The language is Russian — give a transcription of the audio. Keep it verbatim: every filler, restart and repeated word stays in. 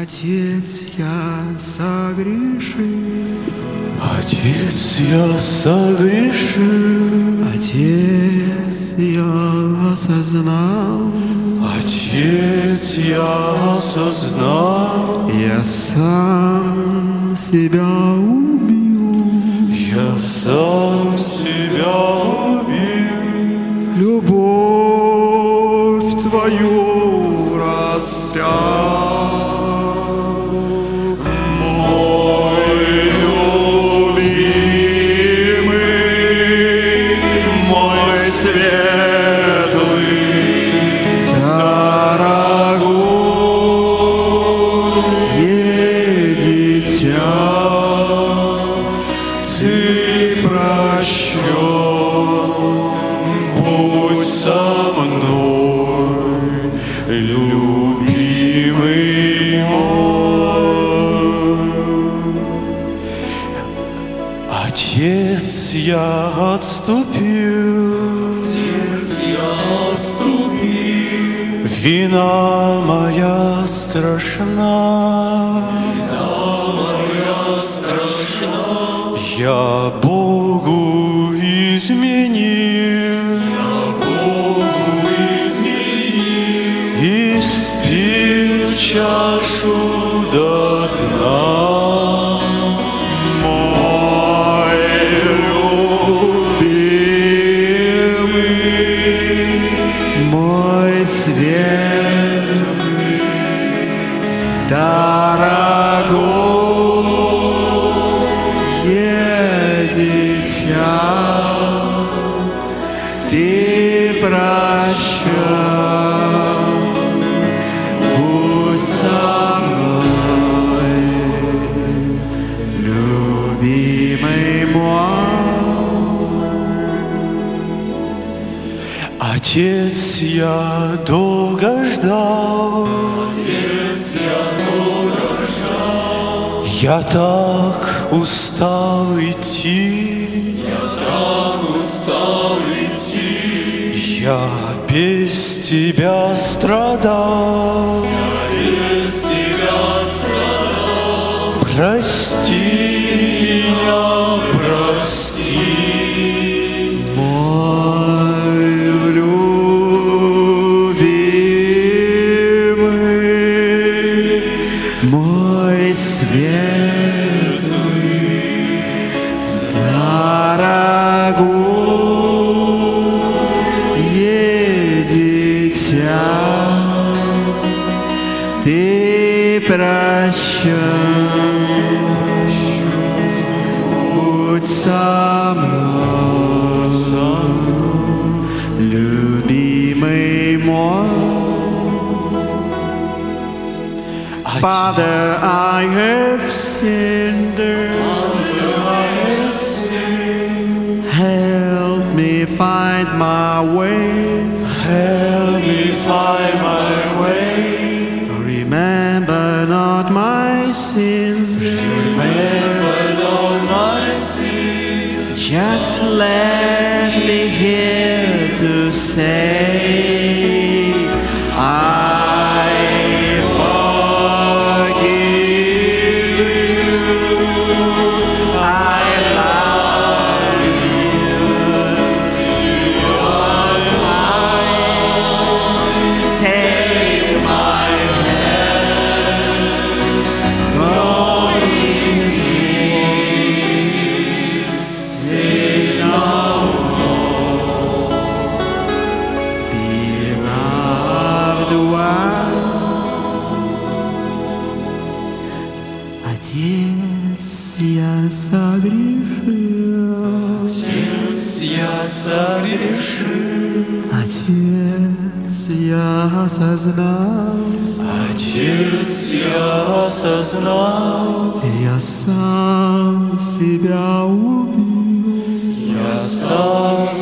Отец, я согрешил. Отец, я согрешил. Отец, я осознал. Отец, я осознал. Я сам себя убил. Я сам себя убил. Любовь Твою распял. Отец, я отступил. Отец, я отступил. Вина моя страшна. Вина моя страшна. Я Богу изменил. Я Богу изменил. И спил чашу до дна. Дорогое дитя, ты прощай, будь со мной, любимый мой. Отец, я долго ждал. Отец, я долго ждал. Я так устал идти. Я так устал идти. Я без тебя страдал. Я без тебя страдал. Прости меня, прости. Мой светлый, дорогое дитя, ты прощай, будь со мной, любимый мой. Father, I have sinned. Help me find my way. Help me find my way. Remember not my sins. Remember not my sins. Just let me hear to say, I Отец, я согрешил. Отец, я согрешил. Отец, я осознал. Отец, я осознал. Я сам себя убил. Я сам